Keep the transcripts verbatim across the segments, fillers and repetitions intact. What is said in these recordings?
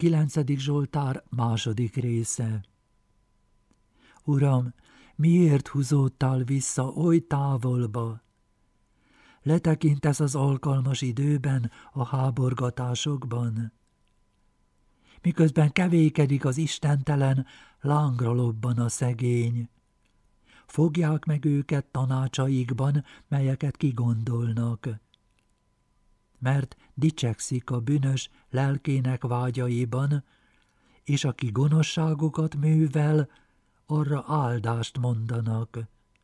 Kilencedik Zsoltár második része. Uram, miért húzódtál vissza oly távolba? Letekintesz az alkalmas időben, a háborgatásokban. Miközben kevékedik az istentelen, lángra lobban a szegény. Fogják meg őket tanácsaikban, melyeket kigondolnak. Mert dicsekszik a bűnös lelkének vágyaiban, és aki gonoszságokat művel, arra áldást mondanak.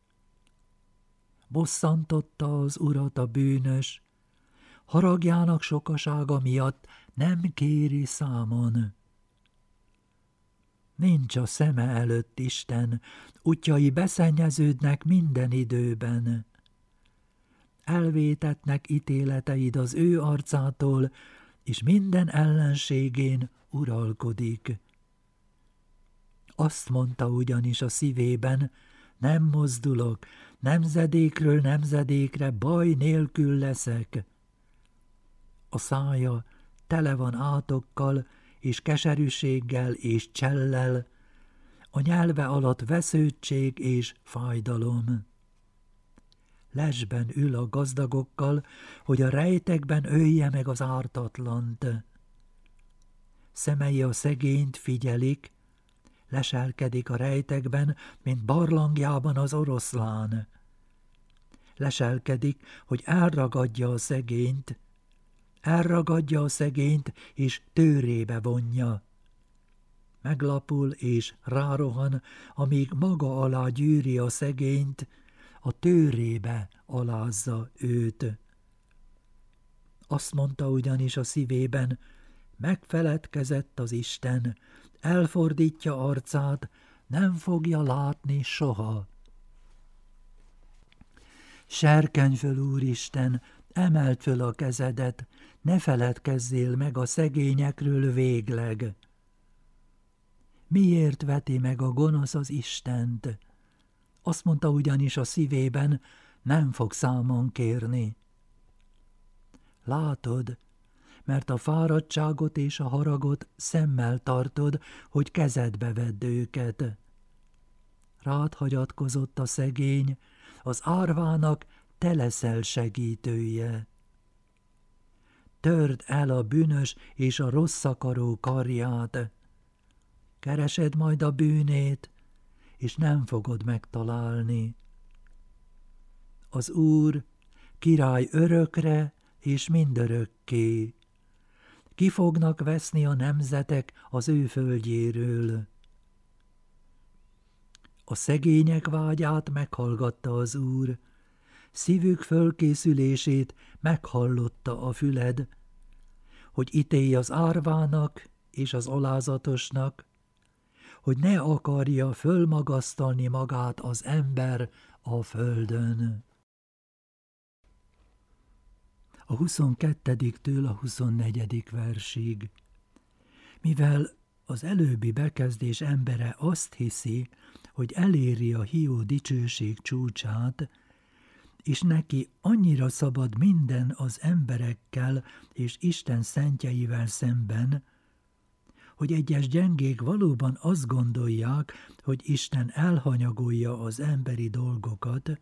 Bosszantotta az Urat a bűnös, haragjának sokasága miatt nem kéri számon. Nincs a szeme előtt Isten, útjai beszennyeződnek minden időben. Elvétetnek ítéleteid az ő arcától, és minden ellenségén uralkodik. Azt mondta ugyanis a szívében, nem mozdulok, nemzedékről nemzedékre baj nélkül leszek. A szája tele van átokkal, és keserűséggel és csellel, a nyelve alatt vesződtség és fájdalom. Lesben ül a gazdagokkal, hogy a rejtekben ölje meg az ártatlant. Szemei a szegényt figyelik, leselkedik a rejtekben, mint barlangjában az oroszlán. Leselkedik, hogy elragadja a szegényt, elragadja a szegényt, és tőrébe vonja. Meglapul és rárohan, amíg maga alá gyűri a szegényt, a tőrébe alázza őt. Azt mondta ugyanis a szívében, megfeledkezett az Isten, elfordítja arcát, nem fogja látni soha. Serkenj föl, Úristen, emeld föl a kezedet, ne feledkezzél meg a szegényekről végleg. Miért veti meg a gonosz az Istent? Azt mondta ugyanis a szívében, nem fog számon kérni. Látod, mert a fáradtságot és a haragot szemmel tartod, hogy kezedbe vedd őket. Rád hagyatkozott a szegény, az árvának te leszel segítője. Törd el a bűnös és a rossz akaró karját. Keresed majd a bűnét, és nem fogod megtalálni. Az Úr király örökre és mindörökké. Ki fognak veszni a nemzetek az ő földjéről. A szegények vágyát meghallgatta az Úr, szívük fölkészülését meghallotta a füled, hogy ítélj az árvának és az alázatosnak, hogy ne akarja fölmagasztalni magát az ember a földön. A huszonkettediktől a huszonnegyedik versig. Mivel az előbbi bekezdés embere azt hiszi, hogy eléri a hiú dicsőség csúcsát, és neki annyira szabad minden az emberekkel és Isten szentjeivel szemben, hogy egyes gyengék valóban azt gondolják, hogy Isten elhanyagolja az emberi dolgokat,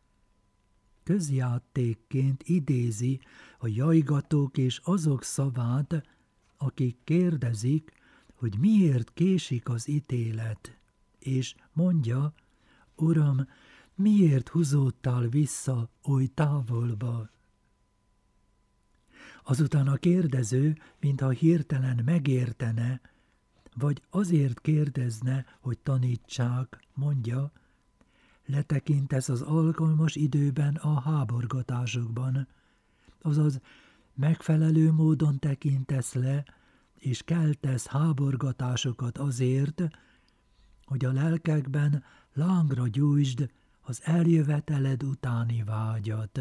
közjátékként idézi a jajgatók és azok szavát, akik kérdezik, hogy miért késik az ítélet, és mondja, Uram, miért húzódtál vissza oly távolba? Azután a kérdező, mintha hirtelen megértene, vagy azért kérdezne, hogy tanítsák, mondja, letekintesz az alkalmas időben a háborgatásokban, azaz megfelelő módon tekintesz le, és keltesz háborgatásokat azért, hogy a lelkekben lángra gyújtsd az eljöveteled utáni vágyat.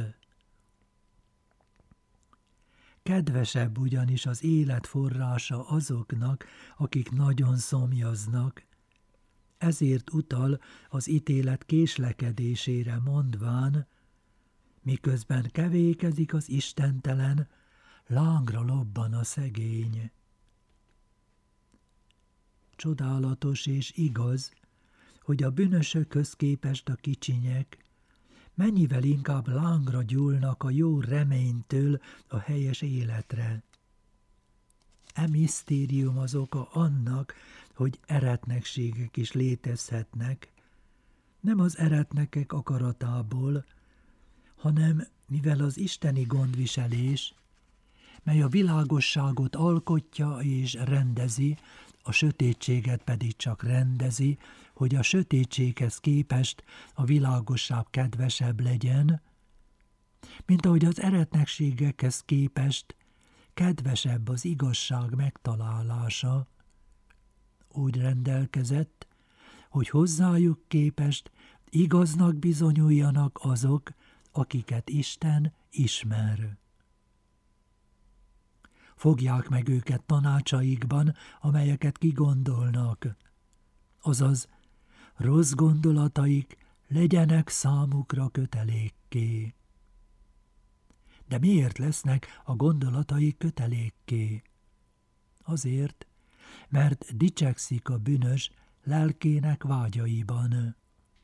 Kedvesebb ugyanis az élet forrása azoknak, akik nagyon szomjaznak, ezért utal az ítélet késlekedésére mondván, miközben kevékezik az istentelen, lángra lobban a szegény. Csodálatos és igaz, hogy a bűnösökhöz képest a kicsinyek mennyivel inkább lángra gyúlnak a jó reménytől a helyes életre. E misztérium az oka annak, hogy eretnekségek is létezhetnek, nem az eretnekek akaratából, hanem mivel az isteni gondviselés, mely a világosságot alkotja és rendezi, a sötétséget pedig csak rendezi, hogy a sötétséghez képest a világosság kedvesebb legyen, mint ahogy az eretnekségekhez képest kedvesebb az igazság megtalálása. Úgy rendelkezett, hogy hozzájuk képest igaznak bizonyuljanak azok, akiket Isten ismer. Fogják meg őket tanácsaikban, amelyeket kigondolnak, azaz rossz gondolataik legyenek számukra kötelékké. De miért lesznek a gondolataik kötelékké? Azért, mert dicsekszik a bűnös lelkének vágyaiban.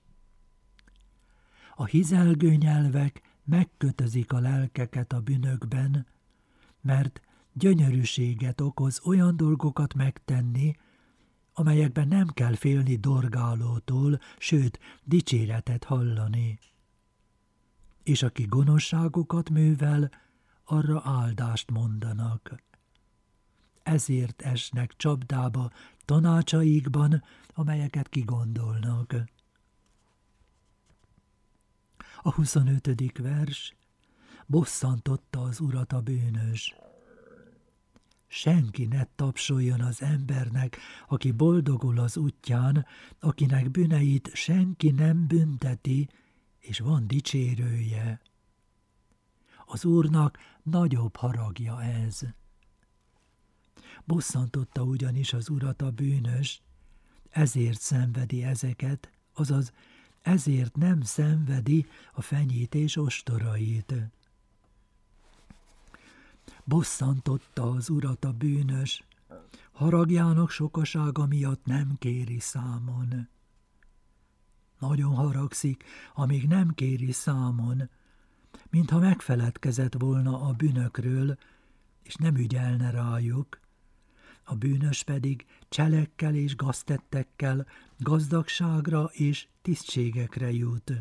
A hizelgő nyelvek megkötözik a lelkeket a bűnökben, mert gyönyörűséget okoz olyan dolgokat megtenni, amelyekben nem kell félni dorgálótól, sőt, dicséretet hallani. És aki gonoszságokat művel, arra áldást mondanak. Ezért esnek csapdába tanácsaikban, amelyeket kigondolnak. A huszonötödik vers: bosszantotta az Urat a bűnös. Senki ne tapsoljon az embernek, aki boldogul az útján, akinek bűneit senki nem bünteti, és van dicsérője. Az Úrnak nagyobb haragja ez. Bosszantotta ugyanis az Urat a bűnös, ezért szenvedi ezeket, azaz ezért nem szenvedi a fenyítés ostorait. Bosszantotta az Urat a bűnös, haragjának sokasága miatt nem kéri számon. Nagyon haragszik, amíg nem kéri számon, mintha megfeledkezett volna a bűnökről, és nem ügyelne rájuk. A bűnös pedig cselekkel és gaztettekkel gazdagságra és tisztségekre jut.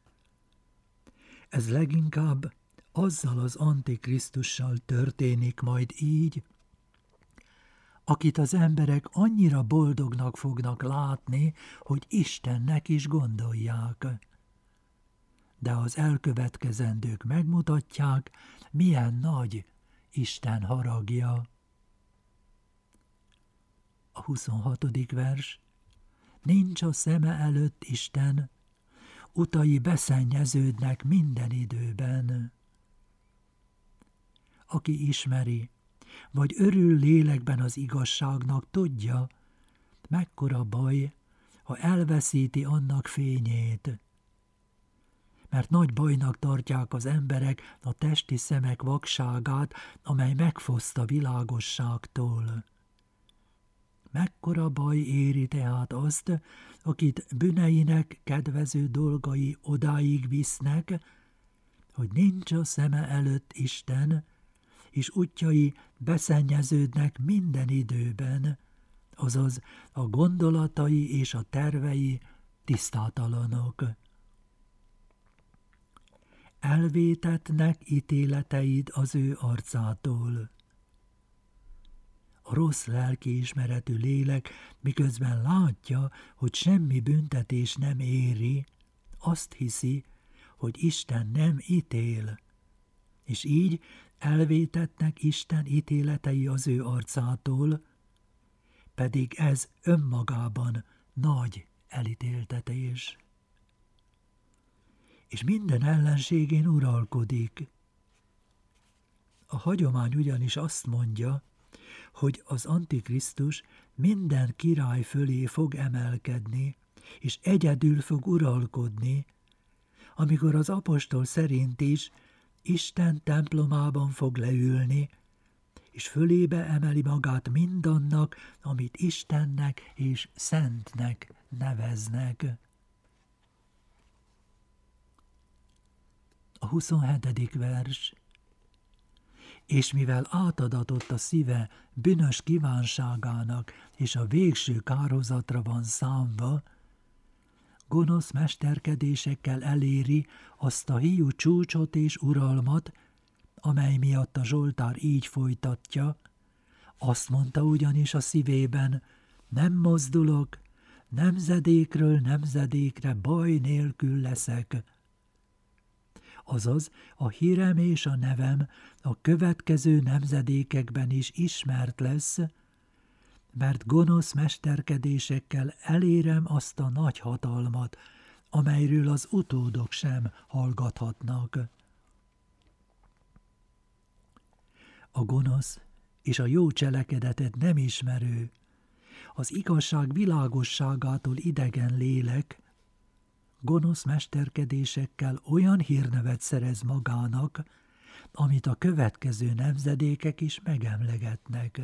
Ez leginkább azzal az Antikrisztussal történik majd így, akit az emberek annyira boldognak fognak látni, hogy Istennek is gondolják. De az elkövetkezendők megmutatják, milyen nagy Isten haragja. A huszonhatodik vers: nincs a szeme előtt Isten, utai beszennyeződnek minden időben. Aki ismeri, vagy örül lélekben az igazságnak, tudja, mekkora baj, ha elveszíti annak fényét. Mert nagy bajnak tartják az emberek a testi szemek vakságát, amely megfoszt a világosságtól. Mekkora baj éri tehát azt, akit bűneinek kedvező dolgai odáig visznek, hogy nincs a szeme előtt Isten, és útjai beszennyeződnek minden időben, azaz a gondolatai és a tervei tisztátalanok. Elvétetnek ítéleteid az ő arcától. A rossz lelkiismeretű lélek, miközben látja, hogy semmi büntetés nem éri, azt hiszi, hogy Isten nem ítél, és így elvétetnek Isten ítéletei az ő arcától, pedig ez önmagában nagy elítéltetés. És minden ellenségén uralkodik. A hagyomány ugyanis azt mondja, hogy az Antikrisztus minden király fölé fog emelkedni, és egyedül fog uralkodni, amikor az apostol szerint is Isten templomában fog leülni, és fölébe emeli magát mindannak, amit Istennek és szentnek neveznek. A huszonhetedik vers. És mivel átadatott a szíve bűnös kívánságának, és a végső kárhozatra van számva, gonosz mesterkedésekkel eléri azt a hiú csúcsot és uralmat, amely miatt a Zsoltár így folytatja, azt mondta ugyanis a szívében, nem mozdulok, nemzedékről nemzedékre baj nélkül leszek. Azaz a hírem és a nevem a következő nemzedékekben is ismert lesz, mert gonosz mesterkedésekkel elérem azt a nagy hatalmat, amelyről az utódok sem hallgathatnak. A gonosz és a jó cselekedetet nem ismerő, az igazság világosságától idegen lélek, gonosz mesterkedésekkel olyan hírnevet szerez magának, amit a következő nemzedékek is megemlegetnek.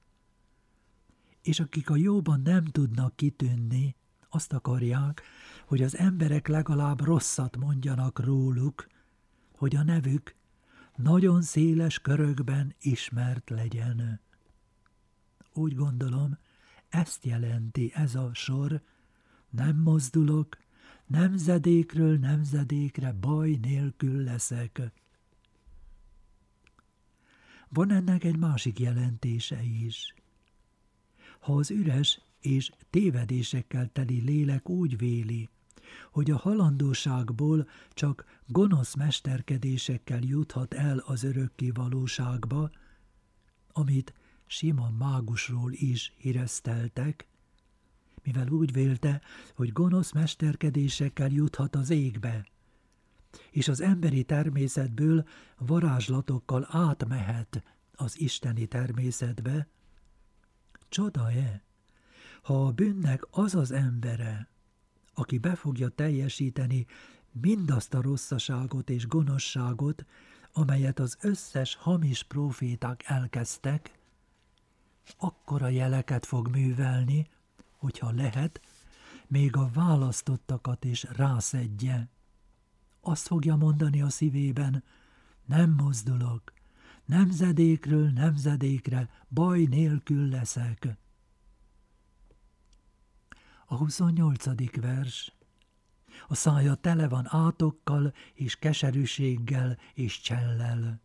És akik a jóban nem tudnak kitűnni, azt akarják, hogy az emberek legalább rosszat mondjanak róluk, hogy a nevük nagyon széles körökben ismert legyen. Úgy gondolom, ezt jelenti ez a sor, nem mozdulok, nemzedékről nemzedékre baj nélkül leszek. Van ennek egy másik jelentése is. Ha az üres és tévedésekkel teli lélek úgy véli, hogy a halandóságból csak gonosz mesterkedésekkel juthat el az örökké valóságba, amit Simon mágusról is híreszteltek, mivel úgy vélte, hogy gonosz mesterkedésekkel juthat az égbe, és az emberi természetből varázslatokkal átmehet az isteni természetbe. Csoda-e, ha a bűnnek az az embere, aki be fogja teljesíteni mindazt a rosszaságot és gonoszságot, amelyet az összes hamis próféták elkezdtek, akkora jeleket fog művelni, hogyha lehet, még a választottakat is rászedje. Azt fogja mondani a szívében, nem mozdulok, nemzedékről nemzedékre baj nélkül leszek. A huszonnyolcadik vers. A szája tele van átokkal és keserűséggel és csellel.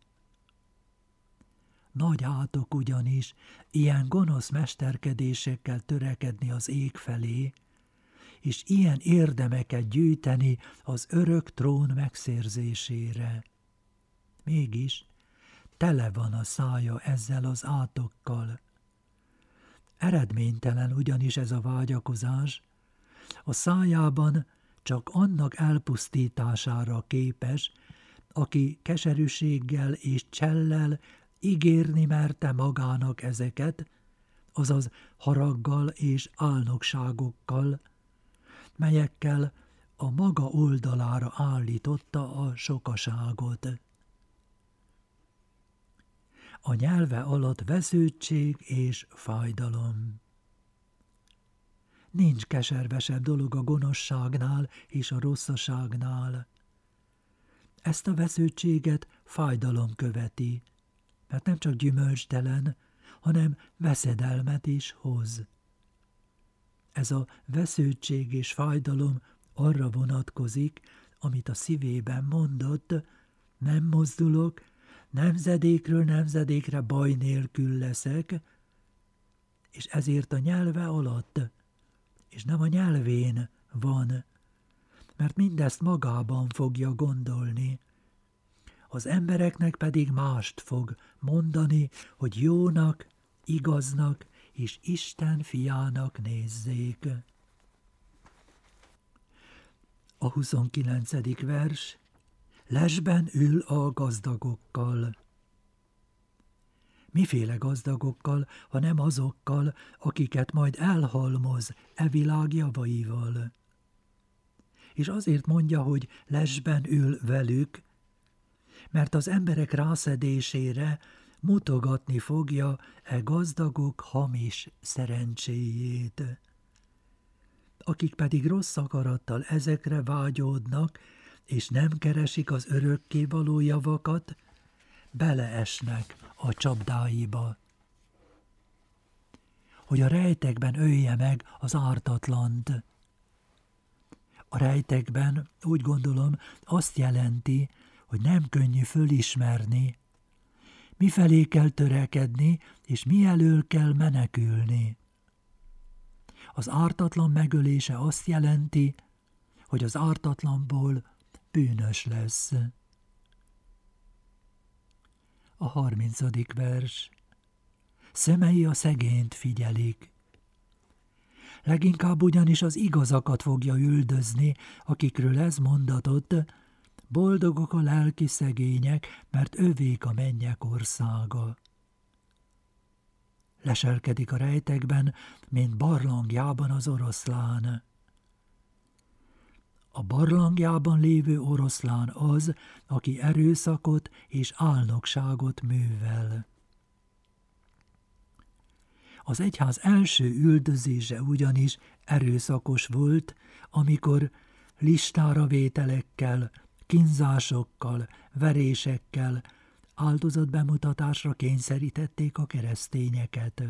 Nagy átok ugyanis ilyen gonosz mesterkedésekkel törekedni az ég felé, és ilyen érdemeket gyűjteni az örök trón megszerzésére. Mégis tele van a szája ezzel az átokkal. Eredménytelen ugyanis ez a vágyakozás, a szájában csak annak elpusztítására képes, aki keserűséggel és csellel ígérni merte magának ezeket, azaz haraggal és álnokságokkal, melyekkel a maga oldalára állította a sokaságot. A nyelve alatt vesződtség és fájdalom. Nincs keservesebb dolog a gonoszságnál és a rosszaságnál. Ezt a vesződtséget fájdalom követi, mert nem csak gyümölcstelen, hanem veszedelmet is hoz. Ez a vesződtség és fájdalom arra vonatkozik, amit a szívében mondott, nem mozdulok, nemzedékről nemzedékre baj nélkül leszek, és ezért a nyelve alatt, és nem a nyelvén van, mert mindezt magában fogja gondolni. Az embereknek pedig mást fog mondani, hogy jónak, igaznak és Isten fiának nézzék. A huszonkilencedik vers. Lesben ül a gazdagokkal. Miféle gazdagokkal, ha nem azokkal, akiket majd elhalmoz e világ javaival? És azért mondja, hogy lesben ül velük, mert az emberek rászedésére mutogatni fogja e gazdagok hamis szerencséjét. Akik pedig rossz akarattal ezekre vágyódnak, és nem keresik az örökkévaló javakat, beleesnek a csapdáiba. Hogy a rejtekben ölje meg az ártatlant. A rejtekben, úgy gondolom, azt jelenti, hogy nem könnyű fölismerni, mifelé kell törekedni, és mi elől kell menekülni. Az ártatlan megölése azt jelenti, hogy az ártatlanból bűnös lesz. A harmincadik vers. Szemei a szegényt figyelik. Leginkább ugyanis az igazakat fogja üldözni, akikről ez mondatott, boldogok a lelki szegények, mert övék a mennyek országa. Leselkedik a rejtekben, mint barlangjában az oroszlán. A barlangjában lévő oroszlán az, aki erőszakot és álnokságot művel. Az egyház első üldözése ugyanis erőszakos volt, amikor listára vételekkel, kínzásokkal, verésekkel, áldozatbemutatásra kényszerítették a keresztényeket.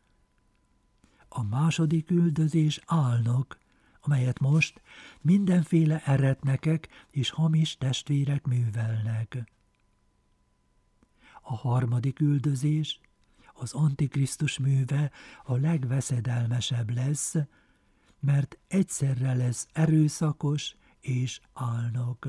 A második üldözés álnok, amelyet most mindenféle eretnekek és hamis testvérek művelnek. A harmadik üldözés, az Antikrisztus műve a legveszedelmesebb lesz, mert egyszerre lesz erőszakos és álnok.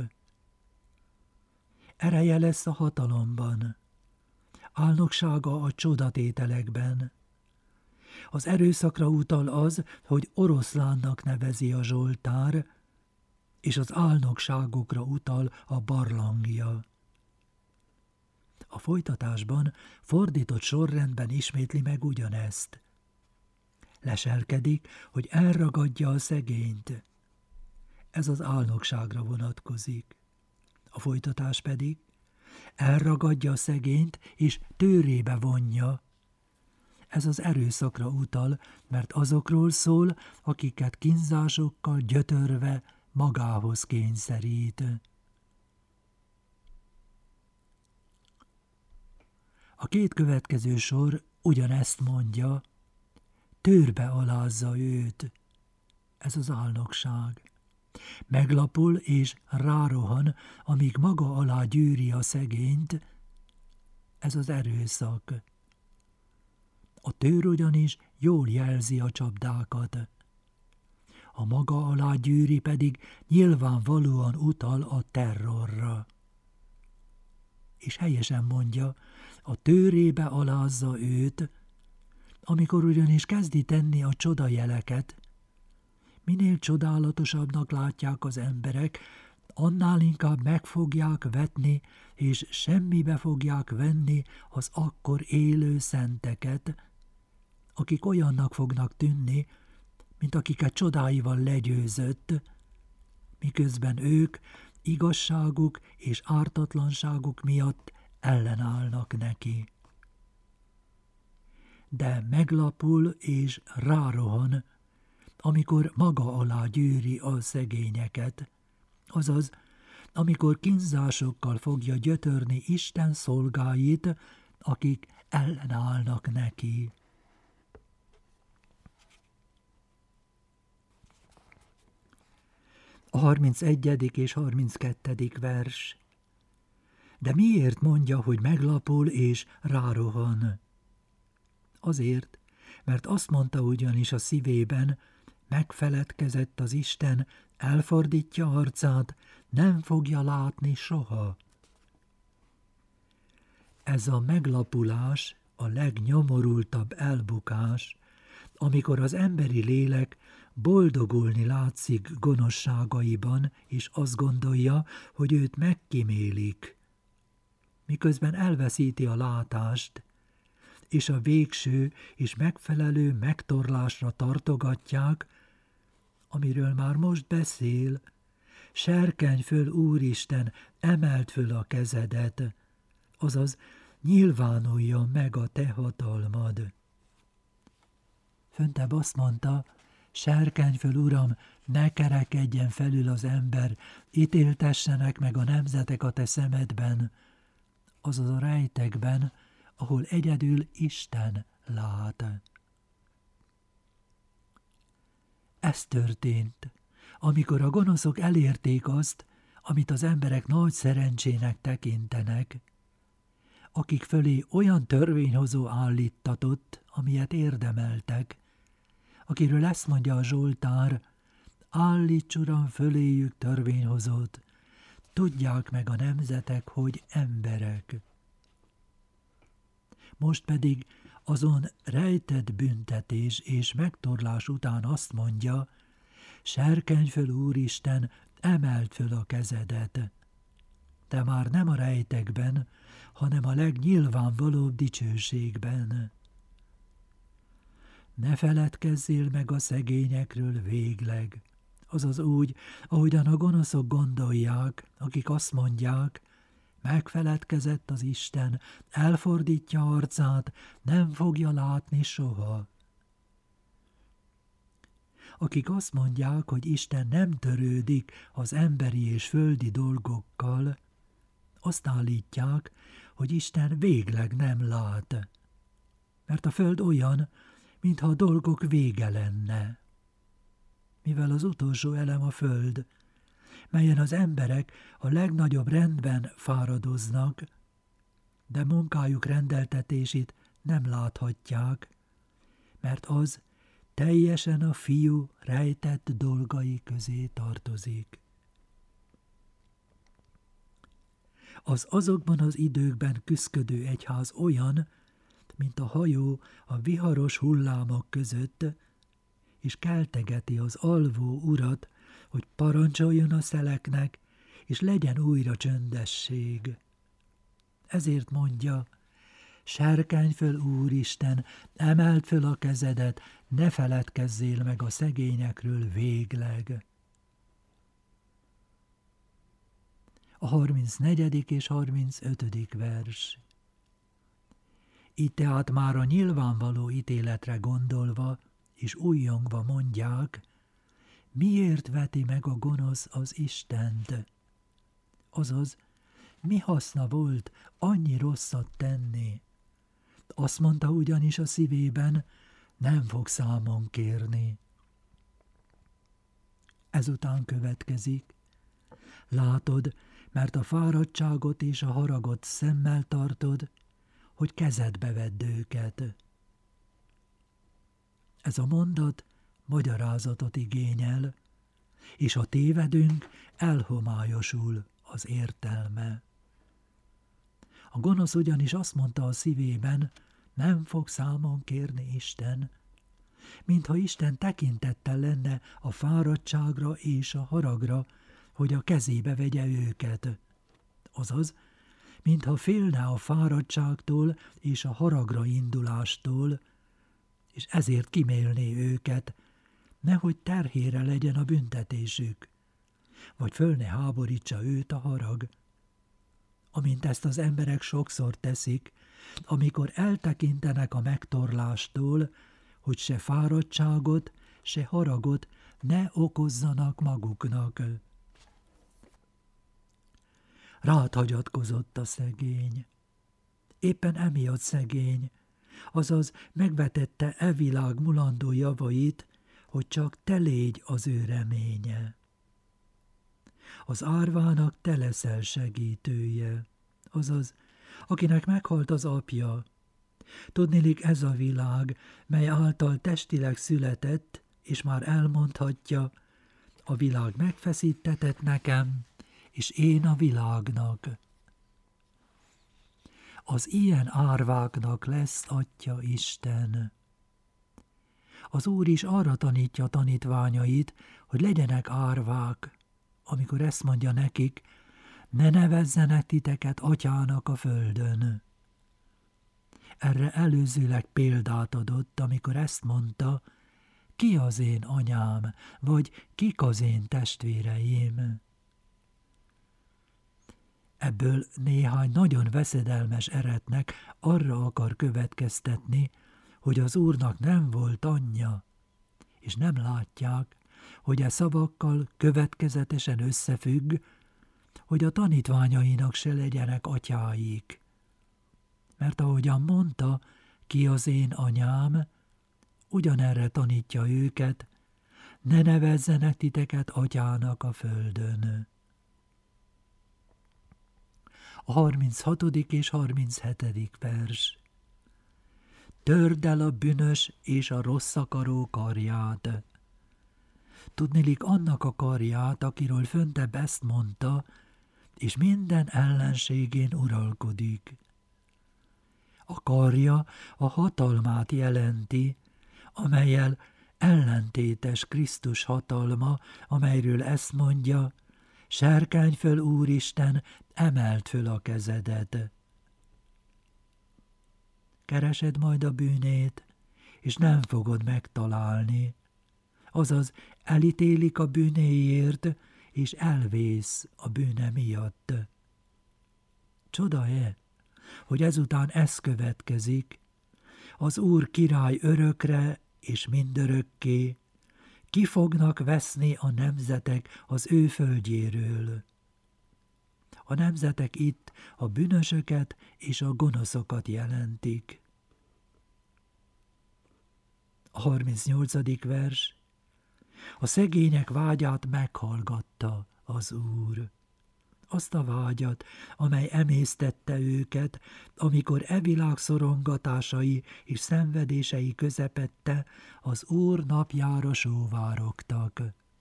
Ereje lesz a hatalomban, álnoksága a csodatételekben. Az erőszakra utal az, hogy oroszlánnak nevezi a Zsoltár, és az álnokságokra utal a barlangja. A folytatásban fordított sorrendben ismétli meg ugyanezt. Leselkedik, hogy elragadja a szegényt. Ez az álnokságra vonatkozik. A folytatás pedig elragadja a szegényt és tőrébe vonja. Ez az erőszakra utal, mert azokról szól, akiket kínzásokkal gyötörve magához kényszerít. A két következő sor ugyanezt mondja, tőrbe alázza őt. Ez az álnokság. Meglapul és rárohan, amíg maga alá gyűri a szegényt. Ez az erőszak. A tőr ugyanis jól jelzi a csapdákat. A maga alá gyűri pedig nyilvánvalóan utal a terrorra. És helyesen mondja, a tőrébe alázza őt, amikor ugyanis kezdi tenni a csodajeleket. Minél csodálatosabbnak látják az emberek, annál inkább meg fogják vetni, és semmibe fogják venni az akkor élő szenteket, akik olyannak fognak tűnni, mint akiket csodáival legyőzött, miközben ők igazságuk és ártatlanságuk miatt ellenállnak neki. De meglapul és rárohan, amikor maga alá gyűri a szegényeket, azaz, amikor kínzásokkal fogja gyötörni Isten szolgáit, akik ellenállnak neki. A harmincegyedik és harminckettedik vers. De miért mondja, hogy meglapul és rárohan? Azért, mert azt mondta ugyanis a szívében, megfeledkezett az Isten, elfordítja arcát, nem fogja látni soha. Ez a meglapulás a legnyomorultabb elbukás, amikor az emberi lélek boldogulni látszik gonoszságaiban, és azt gondolja, hogy őt megkímélik, miközben elveszíti a látást, és a végső és megfelelő megtorlásra tartogatják, amiről már most beszél. Serkenj föl, Úristen, emeld föl a kezedet, azaz nyilvánuljon meg a te hatalmad. Föntebb azt mondta, serkenj föl, Uram, ne kerekedjen felül az ember, ítéltessenek meg a nemzetek a te szemedben, azaz a rejtekben, ahol egyedül Isten lát. Ez történt, amikor a gonoszok elérték azt, amit az emberek nagy szerencsének tekintenek, akik fölé olyan törvényhozó állíttatott, amilyet érdemeltek, akiről ezt mondja a Zsoltár, állíts, Uram, föléjük törvényhozót, tudják meg a nemzetek, hogy emberek. Most pedig azon rejtett büntetés és megtorlás után azt mondja, serkenj föl, Úristen, emeld föl a kezedet. Te már nem a rejtekben, hanem a legnyilvánvalóbb dicsőségben. Ne feledkezzél meg a szegényekről végleg, azaz úgy, ahogyan a gonoszok gondolják, akik azt mondják, megfeledkezett az Isten, elfordítja arcát, nem fogja látni soha. Akik azt mondják, hogy Isten nem törődik az emberi és földi dolgokkal, azt állítják, hogy Isten végleg nem lát, mert a föld olyan, mintha a dolgok vége lenne. Mivel az utolsó elem a föld, melyen az emberek a legnagyobb rendben fáradoznak, de munkájuk rendeltetését nem láthatják, mert az teljesen a Fiú rejtett dolgai közé tartozik. Az azokban az időkben küszködő egyház olyan, mint a hajó a viharos hullámok között, és keltegeti az alvó urat, hogy parancsoljon a szeleknek, és legyen újra csöndesség. Ezért mondja, serkenj föl, Úristen, emeld föl a kezedet, ne feledkezzél meg a szegényekről végleg. A harmincnegyedik és harmincötödik vers. Itt tehát már a nyilvánvaló ítéletre gondolva és újjongva mondják, miért veti meg a gonosz az Istent? Azaz, mi haszna volt annyi rosszat tenni? Azt mondta ugyanis a szívében, nem fog számon kérni. Ezután következik, látod, mert a fáradtságot és a haragot szemmel tartod, hogy kezedbe vedd őket. Ez a mondat magyarázatot igényel, és ha tévedünk, elhomályosul az értelme. A gonosz ugyanis azt mondta a szívében, nem fog számon kérni Isten, mintha Isten tekintettel lenne a fáradtságra és a haragra, hogy a kezébe vegye őket. Azaz, mintha félne a fáradtságtól és a haragra indulástól, és ezért kimélné őket, nehogy terhére legyen a büntetésük, vagy föl ne háborítsa őt a harag. Amint ezt az emberek sokszor teszik, amikor eltekintenek a megtorlástól, hogy se fáradtságot, se haragot ne okozzanak maguknak. Rád hagyatkozott a szegény. Éppen emiatt szegény, azaz megvetette e világ mulandó javait, hogy csak te légy az ő reménye. Az árvának te leszel segítője, azaz, akinek meghalt az apja. Tudniillik ez a világ, mely által testileg született, és már elmondhatja, a világ megfeszítetett nekem, és én a világnak. Az ilyen árváknak lesz atya Isten. Az Úr is arra tanítja tanítványait, hogy legyenek árvák, amikor ezt mondja nekik, ne nevezzenek titeket atyának a földön. Erre előzőleg példát adott, amikor ezt mondta, ki az én anyám, vagy kik az én testvéreim. Ebből néhány nagyon veszedelmes eretnek arra akar következtetni, hogy az Úrnak nem volt anyja, és nem látják, hogy e szavakkal következetesen összefügg, hogy a tanítványainak se legyenek atyáik. Mert ahogyan mondta, ki az én anyám, ugyanerre tanítja őket, ne nevezzenek titeket atyának a földön. A harminchatodik és harminchetedik vers. Törd el a bűnös és a rossz akaró karját. Tudniillik annak a karját, akiről föntebb ezt mondta, és minden ellenségén uralkodik. A karja a hatalmát jelenti, amellyel ellentétes Krisztus hatalma, amelyről ezt mondja, serkenj föl, Úristen, emeld föl a kezedet. Keresed majd a bűnét, és nem fogod megtalálni, azaz elítélik a bűnéért, és elvész a bűne miatt. Csoda-e, hogy ezután ez következik, az Úr király örökre és mindörökké, ki fognak veszni a nemzetek az ő földjéről. A nemzetek itt a bűnösöket és a gonoszokat jelentik. A harmincnyolcadik vers. A szegények vágyát meghallgatta az Úr. Azt a vágyat, amely emésztette őket, amikor e világ szorongatásai és szenvedései közepette az Úr napjára sóvárogtak.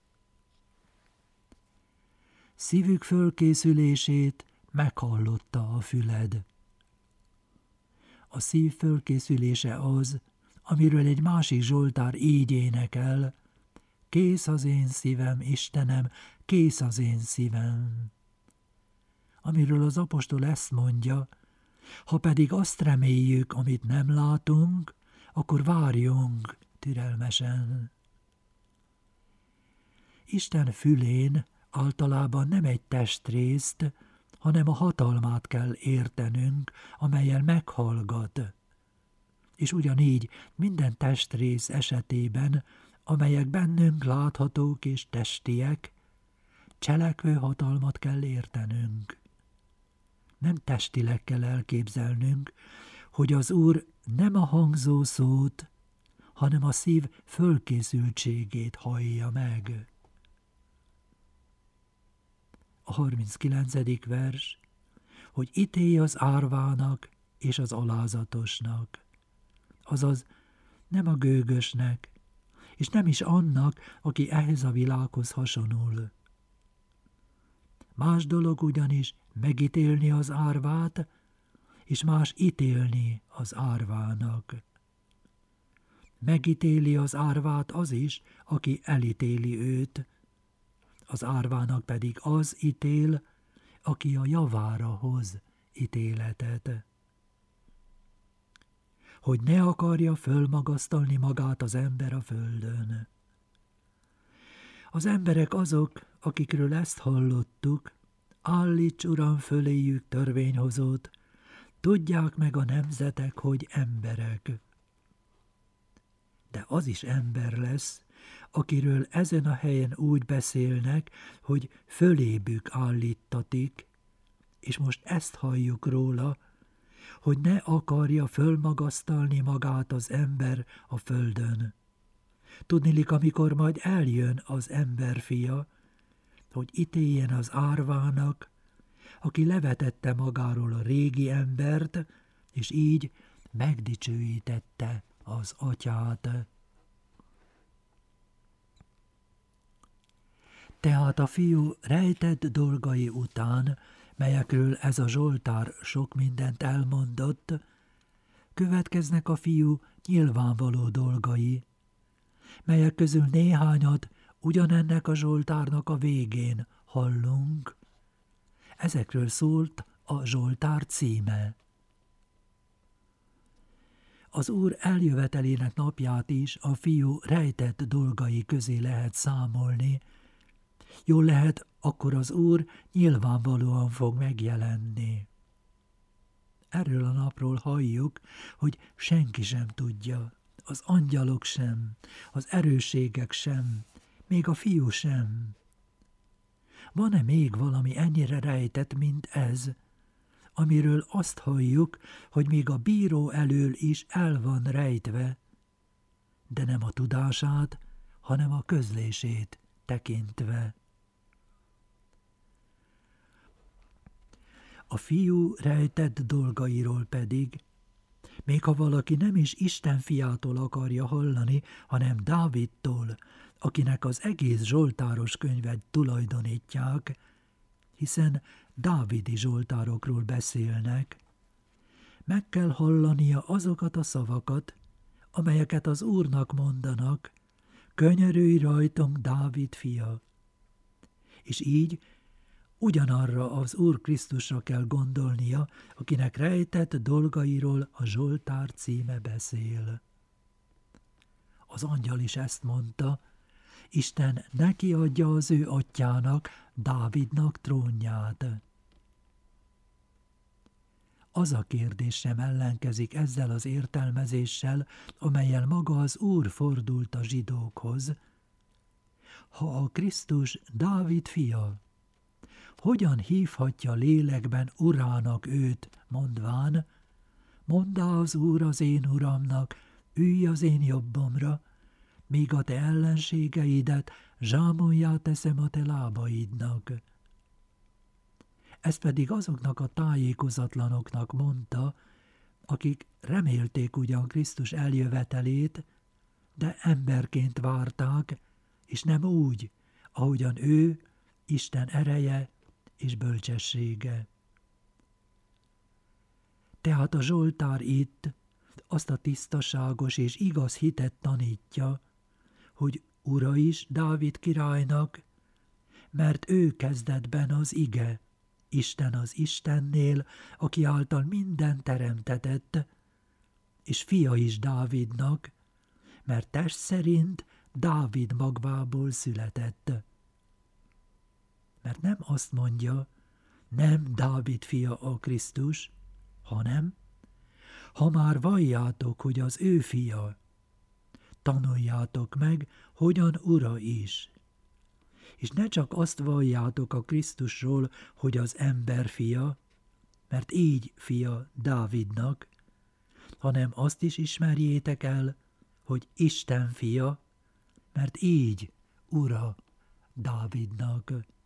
Szívük fölkészülését meghallotta a füled. A szív fölkészülése az, amiről egy másik Zsoltár így énekel: kész az én szívem, Istenem, kész az én szívem. Amiről az apostol ezt mondja: ha pedig azt reméljük, amit nem látunk, akkor várjunk türelmesen. Isten fülén általában nem egy testrészt, hanem a hatalmát kell értenünk, amellyel meghallgat. És ugyanígy minden testrész esetében, amelyek bennünk láthatók és testiek, cselekvő hatalmat kell értenünk. Nem testileg kell elképzelnünk, hogy az Úr nem a hangzó szót, hanem a szív fölkészültségét hallja meg. A harminckilencedik vers, hogy ítélj az árvának és az alázatosnak, azaz nem a gőgösnek, és nem is annak, aki ehhez a világhoz hasonul. Más dolog ugyanis megítélni az árvát, és más ítélni az árvának. Megítéli az árvát az is, aki elítéli őt, az árvának pedig az ítél, aki a javára hoz ítéletet. Hogy ne akarja fölmagasztalni magát az ember a földön. Az emberek azok, akikről ezt hallottuk: állíts, Uram, föléjük törvényhozót, tudják meg a nemzetek, hogy emberek. De az is ember lesz, akiről ezen a helyen úgy beszélnek, hogy fölébük állíttatik, és most ezt halljuk róla, hogy ne akarja fölmagasztalni magát az ember a földön. Tudniillik, amikor majd eljön az emberfia, hogy ítéljen az árvának, aki levetette magáról a régi embert, és így megdicsőítette az atyát. Tehát a fiú rejtett dolgai után, melyekről ez a Zsoltár sok mindent elmondott, következnek a fiú nyilvánvaló dolgai, melyek közül néhányat ugyanennek a Zsoltárnak a végén hallunk. Ezekről szólt a Zsoltár címe. Az Úr eljövetelének napját is a fiú rejtett dolgai közé lehet számolni, Jól lehet, akkor az Úr nyilvánvalóan fog megjelenni. Erről a napról halljuk, hogy senki sem tudja, az angyalok sem, az erősségek sem, még a Fiú sem. Van-e még valami ennyire rejtett, mint ez, amiről azt halljuk, hogy még a bíró elől is el van rejtve, de nem a tudását, hanem a közlését tekintve. A Fiú rejtett dolgairól pedig, még ha valaki nem is Isten fiától akarja hallani, hanem Dávidtól, akinek az egész zsoltáros könyvet tulajdonítják, hiszen dávidi zsoltárokról beszélnek, meg kell hallania azokat a szavakat, amelyeket az Úrnak mondanak, könyörülj rajtunk, Dávid fia. És így ugyanarra az Úr Krisztusra kell gondolnia, akinek rejtett dolgairól a Zsoltár címe beszél. Az angyal is ezt mondta, Isten neki adja az ő atyjának, Dávidnak trónját. Az a kérdés sem ellenkezik ezzel az értelmezéssel, amellyel maga az Úr fordult a zsidókhoz. Ha a Krisztus Dávid fia, hogyan hívhatja lélekben urának őt, mondván, monddá az Úr az én uramnak, ülj az én jobbomra, míg a te ellenségeidet zsámoljá teszem a te lábaidnak. Ezt pedig azoknak a tájékozatlanoknak mondta, akik remélték ugyan Krisztus eljövetelét, de emberként várták, és nem úgy, ahogyan ő, Isten ereje és bölcsessége. Tehát a Zsoltár itt azt a tisztaságos és igaz hitet tanítja, hogy ura is Dávid királynak, mert ő kezdetben az ige, Isten az Istennél, aki által minden teremtetett, és fia is Dávidnak, mert test szerint Dávid magvából született. Mert nem azt mondja, nem Dávid fia a Krisztus, hanem, ha már valljátok, hogy az ő fia, tanuljátok meg, hogyan ura is. És ne csak azt valljátok a Krisztusról, hogy az ember fia, mert így fia Dávidnak, hanem azt is ismerjétek el, hogy Isten fia, mert így ura Dávidnak.